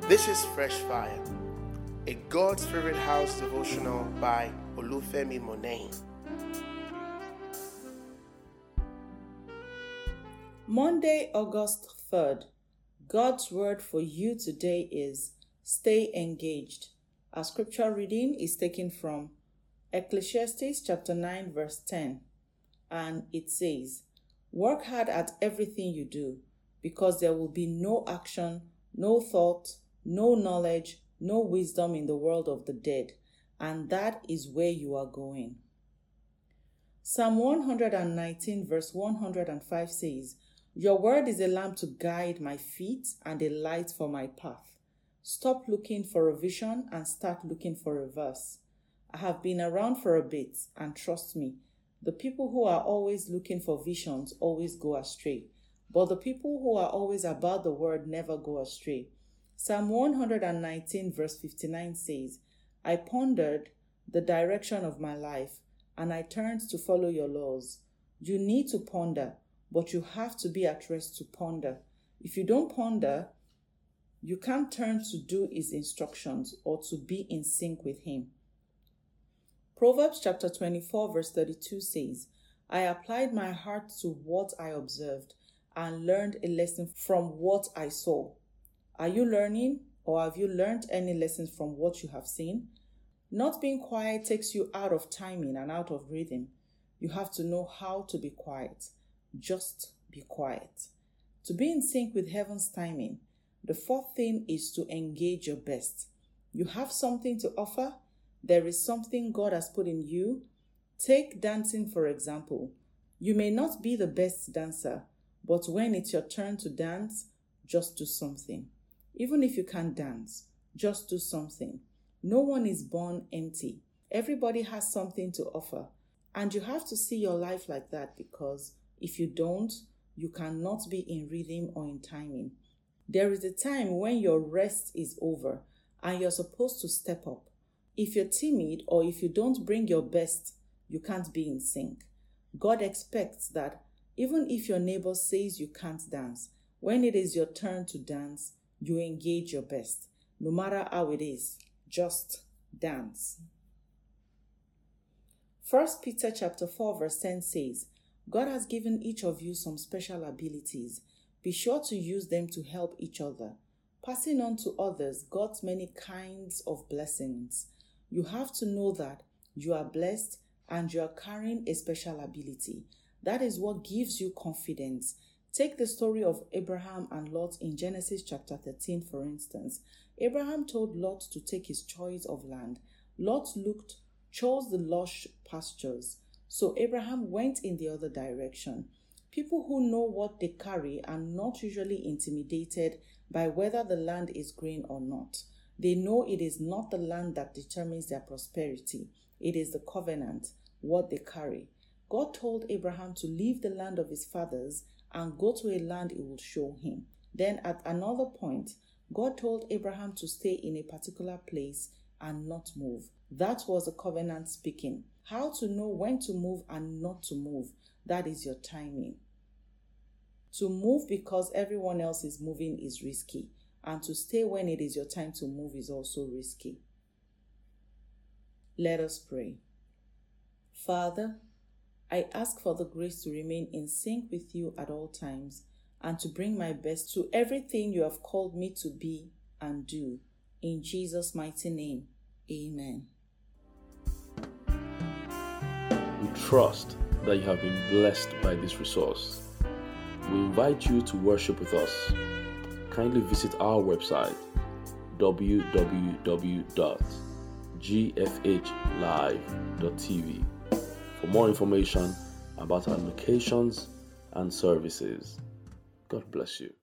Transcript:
This is Fresh Fire, a God Spirit House devotional by Olufemi Monet. Monday, August 3rd. God's word for you today is stay engaged. Our scripture reading is taken from Ecclesiastes chapter 9 verse 10, and it says, "Work hard at everything you do, because there will be no action, no thought, no knowledge, no wisdom in the world of the dead, and that is where you are going." Psalm 119 verse 105 says, "Your word is a lamp to guide my feet and a light for my path." Stop looking for a vision and start looking for a verse. I have been around for a bit, and trust me, the people who are always looking for visions always go astray, but the people who are always about the word never go astray. Psalm 119 verse 59 says, "I pondered the direction of my life, and I turned to follow your laws." You need to ponder, but you have to be at rest to ponder. If you don't ponder, you can't turn to do his instructions or to be in sync with him. Proverbs chapter 24 verse 32 says, "I applied my heart to what I observed and learned a lesson from what I saw." Are you learning, or have you learned any lessons from what you have seen? Not being quiet takes you out of timing and out of rhythm. You have to know how to be quiet. Just be quiet. To be in sync with heaven's timing, the fourth thing is to engage your best. You have something to offer. There is something God has put in you. Take dancing, for example. You may not be the best dancer, but when it's your turn to dance, just do something. Even if you can't dance, just do something. No one is born empty. Everybody has something to offer. And you have to see your life like that, because if you don't, you cannot be in rhythm or in timing. There is a time when your rest is over and you're supposed to step up. If you're timid or if you don't bring your best, you can't be in sync. God expects that even if your neighbor says you can't dance, when it is your turn to dance, you engage your best. No matter how it is, just dance. 1 Peter chapter 4 verse 10 says, "God has given each of you some special abilities. Be sure to use them to help each other, passing on to others God's many kinds of blessings." You have to know that you are blessed and you are carrying a special ability. That is what gives you confidence. Take the story of Abraham and Lot in Genesis chapter 13, for instance. Abraham told Lot to take his choice of land. Lot chose the lush pastures. So Abraham went in the other direction. People who know what they carry are not usually intimidated by whether the land is green or not. They know it is not the land that determines their prosperity. It is the covenant, what they carry. God told Abraham to leave the land of his fathers and go to a land he will show him. Then at another point, God told Abraham to stay in a particular place and not move. That was the covenant speaking. How to know when to move and not to move, that is your timing. To move because everyone else is moving is risky, and to stay when it is your time to move is also risky. Let us pray. Father, I ask for the grace to remain in sync with you at all times and to bring my best to everything you have called me to be and do. In Jesus' mighty name, amen. We trust that you have been blessed by this resource. We invite you to worship with us. Kindly visit our website www.gfhlive.tv for more information about our locations and services. God bless you.